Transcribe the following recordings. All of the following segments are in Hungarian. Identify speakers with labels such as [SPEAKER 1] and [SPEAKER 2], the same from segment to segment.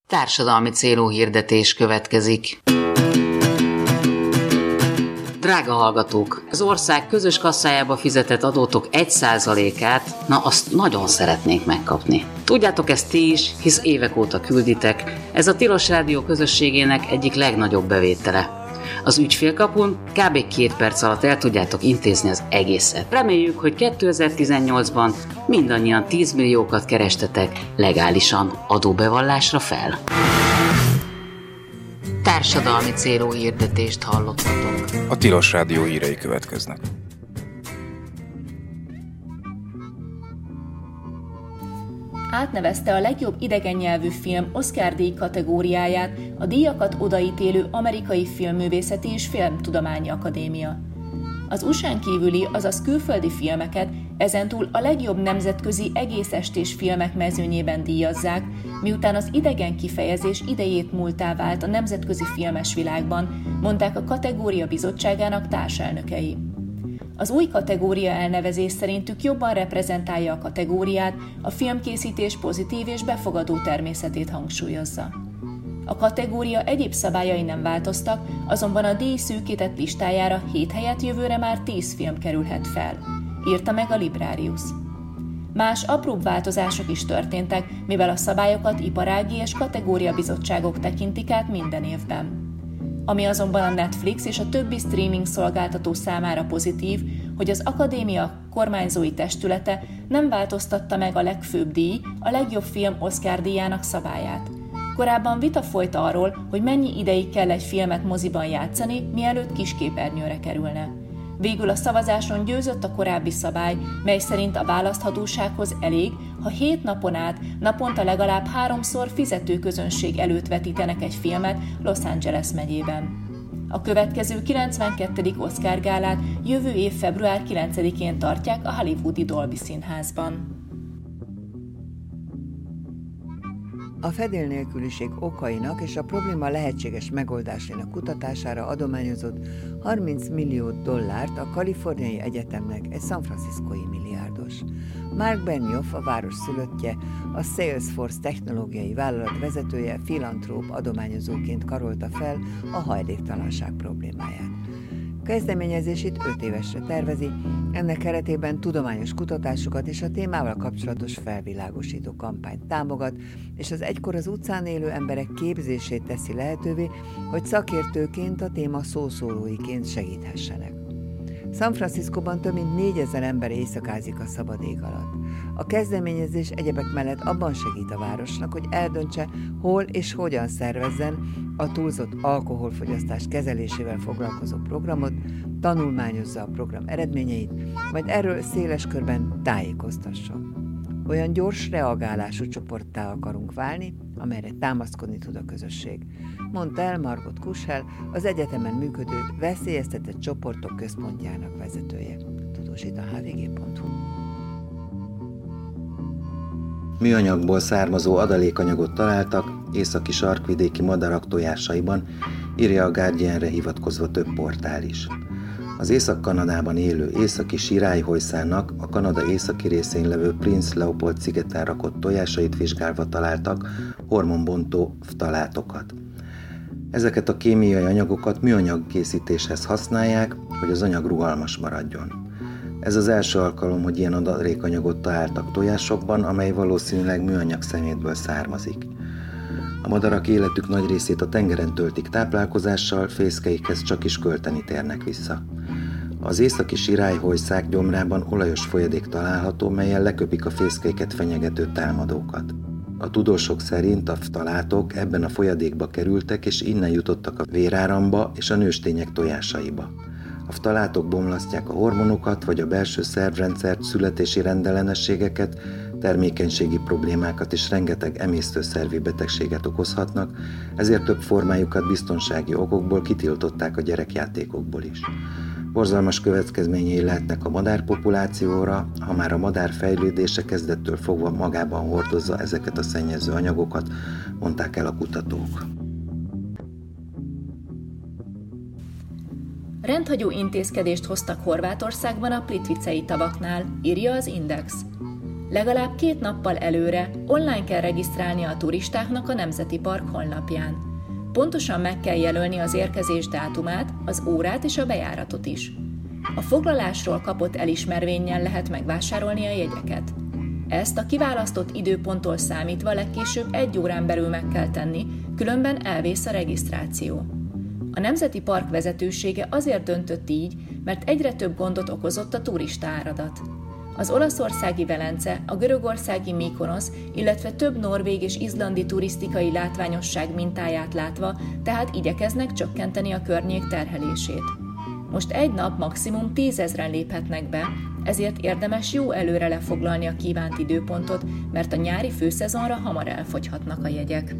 [SPEAKER 1] Társadalmi célú hirdetés következik. Drága hallgatók, az ország közös kasszájába fizetett adótok 1%-át, azt nagyon szeretnénk megkapni. Tudjátok ezt ti is, hisz évek óta külditek, ez a Tilos Rádió közösségének egyik legnagyobb bevétele. Az ügyfélkapun kb. 2 perc alatt el tudjátok intézni az egészet. Reméljük, hogy 2018-ban mindannyian 10 milliókat kerestetek legálisan adóbevallásra fel. Társadalmi célú hirdetést hallottatok.
[SPEAKER 2] A Tilos Rádió hírei következnek.
[SPEAKER 3] Átnevezte a legjobb idegen nyelvű film Oscar-díj kategóriáját a díjakat odaítélő Amerikai Filmművészeti és Filmtudományi Akadémia. Az USA-n kívüli, azaz külföldi filmeket ezentúl a legjobb nemzetközi egészestés filmek mezőnyében díjazzák, miután az idegen kifejezés idejét múltá vált a nemzetközi filmes világban, mondták a kategória bizottságának társelnökei. Az új kategória elnevezés szerintük jobban reprezentálja a kategóriát, a filmkészítés pozitív és befogadó természetét hangsúlyozza. A kategória egyéb szabályai nem változtak, azonban a díj szűkített listájára 7 helyett jövőre már 10 film kerülhet fel, írta meg a Librarius. Más apróbb változások is történtek, mivel a szabályokat iparági és kategóriabizottságok tekintik át minden évben. Ami azonban a Netflix és a többi streaming szolgáltató számára pozitív, hogy az akadémia kormányzói testülete nem változtatta meg a legfőbb díj, a legjobb film Oscar-díjának szabályát. Korábban vita folyt arról, hogy mennyi ideig kell egy filmet moziban játszani, mielőtt kisképernyőre kerülne. Végül a szavazáson győzött a korábbi szabály, mely szerint a választhatósághoz elég, ha 7 napon át naponta legalább 3-szor fizető közönség előtt vetítenek egy filmet Los Angeles megyében. A következő 92. Oscar gálát jövő év február 9-én tartják a hollywoodi Dolby Színházban.
[SPEAKER 4] A fedélnélküliség okainak és a probléma lehetséges megoldásainak kutatására adományozott $30 millió a Kaliforniai Egyetemnek egy San Franciscói milliárdos. Mark Benioff, a város szülöttje, a Salesforce technológiai vállalat vezetője filantróp adományozóként karolta fel a hajléktalanság problémáját. Kezdeményezését 5 évesre tervezi, ennek keretében tudományos kutatásokat és a témával kapcsolatos felvilágosító kampányt támogat, és az egykor az utcán élő emberek képzését teszi lehetővé, hogy szakértőként a téma szószólóiként segíthessenek. San Franciscóban több mint 4000 ember éjszakázik a szabad ég alatt. A kezdeményezés egyebek mellett abban segít a városnak, hogy eldöntse, hol és hogyan szervezzen a túlzott alkoholfogyasztás kezelésével foglalkozó programot, tanulmányozza a program eredményeit, majd erről széles körben tájékoztasson. Olyan gyors reagálású csoporttá akarunk válni, amelyre támaszkodni tud a közösség, mondta el Margot Kuschel, az egyetemen működő Veszélyeztetett Csoportok Központjának vezetője. Tudósít a hvg.hu.
[SPEAKER 5] Műanyagból származó adalékanyagot találtak északi sarkvidéki madarak tojásaiban, írja a Guardianre hivatkozva több portál is. Az Észak-Kanadában élő északi sirályhojszának a Kanada északi részén levő Prince Leopold szigeten rakott tojásait vizsgálva találtak hormonbontó ftalátokat. Ezeket a kémiai anyagokat műanyag készítéshez használják, hogy az anyag rugalmas maradjon. Ez az első alkalom, hogy ilyen adalékanyagot találtak tojásokban, amely valószínűleg műanyag szemétből származik. A madarak életük nagy részét a tengeren töltik táplálkozással, fészkeikhez csak is költeni térnek vissza. Az északi sirályhojszák gyomrában olajos folyadék található, mellyel leköpik a fészkeiket fenyegető támadókat. A tudósok szerint a ftalátok ebben a folyadékba kerültek, és innen jutottak a véráramba és a nőstények tojásaiba. A ftalátok bomlasztják a hormonokat, vagy a belső szervrendszert, születési rendellenességeket, termékenységi problémákat és rengeteg emésztőszervi betegséget okozhatnak, ezért több formájukat biztonsági okokból kitiltották a gyerekjátékokból is. Borzalmas következményei lehetnek a madárpopulációra, ha már a madár fejlődése kezdettől fogva magában hordozza ezeket a szennyező anyagokat, mondták el a kutatók.
[SPEAKER 3] Rendhagyó intézkedést hoztak Horvátországban a Plitvicei tavaknál, írja az Index. Legalább 2 nappal előre online kell regisztrálni a turistáknak a Nemzeti Park honlapján. Pontosan meg kell jelölni az érkezés dátumát, az órát és a bejáratot is. A foglalásról kapott elismervénnyel lehet megvásárolni a jegyeket. Ezt a kiválasztott időponttól számítva legkésőbb 1 órán belül meg kell tenni, különben elvész a regisztráció. A Nemzeti Park vezetősége azért döntött így, mert egyre több gondot okozott a turistaáradat. Az olaszországi Velence, a görögországi Mykonosz, illetve több norvég és izlandi turisztikai látványosság mintáját látva, tehát igyekeznek csökkenteni a környék terhelését. Most egy nap maximum 10 000-en léphetnek be, ezért érdemes jó előre lefoglalni a kívánt időpontot, mert a nyári főszezonra hamar elfogyhatnak a jegyek.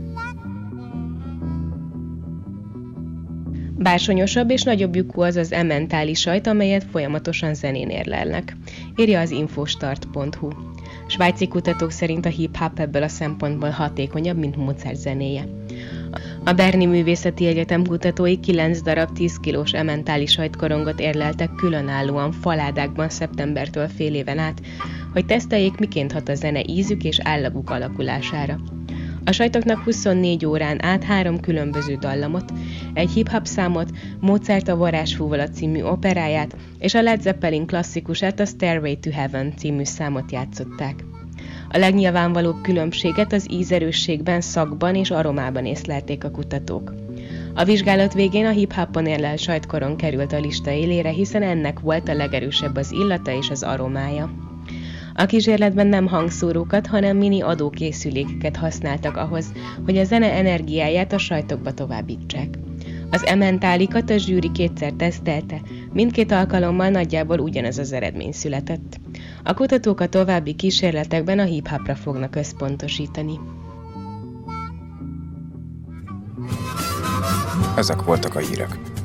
[SPEAKER 6] Bársonyosabb és nagyobb lyukú az az emmentáli sajt, amelyet folyamatosan zenén érlelnek, írja az infostart.hu. Svájci kutatók szerint a hip-hop ebből a szempontból hatékonyabb, mint Mozart zenéje. A Berni Művészeti Egyetem kutatói 9 darab 10 kilós emmentáli sajtkorongot érleltek különállóan faládákban szeptembertől fél éven át, hogy teszteljék, miként hat a zene ízük és állaguk alakulására. A sajtoknak 24 órán át 3 különböző dallamot, egy hip-hop számot, Mozart a Varázsfúvola című operáját és a Led Zeppelin klasszikusát, a Stairway to Heaven című számot játszották. A legnyilvánvalóbb különbséget az ízerősségben, szagban és aromában észlelték a kutatók. A vizsgálat végén a hip-hopon érlelt sajtkoron került a lista élére, hiszen ennek volt a legerősebb az illata és az aromája. A kísérletben nem hangszórókat, hanem mini adókészülékeket használtak ahhoz, hogy a zene energiáját a sajtokba továbbítsák. Az emmentálikat a zsűri 2-szer tesztelte, mindkét alkalommal nagyjából ugyanez az eredmény született. A kutatók a további kísérletekben a hip-hopra fognak összpontosítani.
[SPEAKER 2] Ezek voltak a hírek.